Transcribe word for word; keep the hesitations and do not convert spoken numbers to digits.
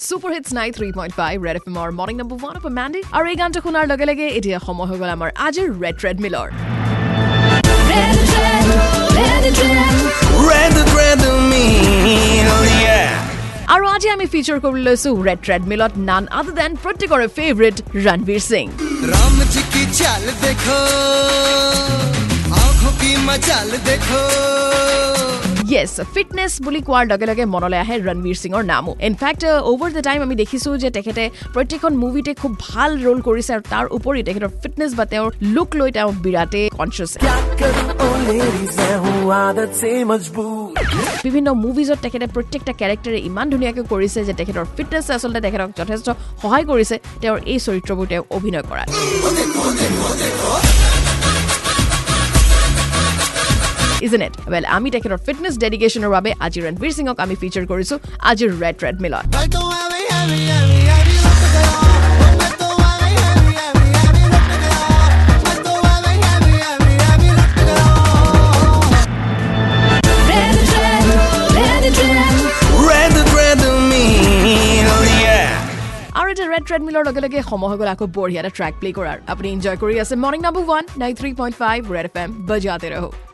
Super Hits ninety-three point five Red F M or Morning Number one of Mandy. Our এই গানটা শুনার লগে লগে এতিয়া সময় হৈ গল আমাৰ আজিৰ ৰেড ট্ৰেডমিলৰ Red Red Red Red Red Mill, yeah. আৰু আজি আমি ফিচাৰ কৰিবলৈ লৈছো ৰেড ট্ৰেডমিলত none other than প্ৰত্যেকৰে ফেভাৰিট ৰণবীৰ সিং राम जी की चाल देखो आंखों की मचाल देखो Yes, fitness বুলি কোৱাৰ লগে লগে মনলৈ আহে ৰণবীৰ সিঙৰ নামো ইনফ্যাক্ট ওভাৰ দ্য টাইম আমি দেখিছো যে তেখেতে প্ৰত্যেকখন মুভিতে খুব ভাল ৰোল কৰিছে আৰু তাৰ উপৰি তেখেতৰ ফিটনেছ বা তেওঁৰ লুক লৈ তেওঁ বিৰাটে কনসিয়াস বিভিন্ন মুভিজত তেখেতে প্ৰত্যেকটা ক্যাৰেক্টাৰে ইমান ধুনীয়াকৈ কৰিছে যে তেখেতৰ ফিটনেছ আচলতে তেখেতক যথেষ্ট সহায় কৰিছে তেওঁৰ এই চৰিত্ৰবোৰ তেওঁ অভিনয় কৰাত Isn't it? Well, আমি তেখেতৰ ফিটনেছ ডেডিকেশ্যনৰ বাবে আজি ৰণবীৰ সিঙক আমি ফিচাৰ কৰিছো আজিৰ ৰেড ট্ৰেডমিলত আৰু এটা ৰেড ট্ৰেডমিলৰ লগে লগে সময় হৈ গ'ল আকৌ বঢ়িয়া এটা ট্ৰেক প্লে কৰাৰ আপুনি এনজয় কৰি আছে morning number one ninety-three point five red F M বজাতে ৰহো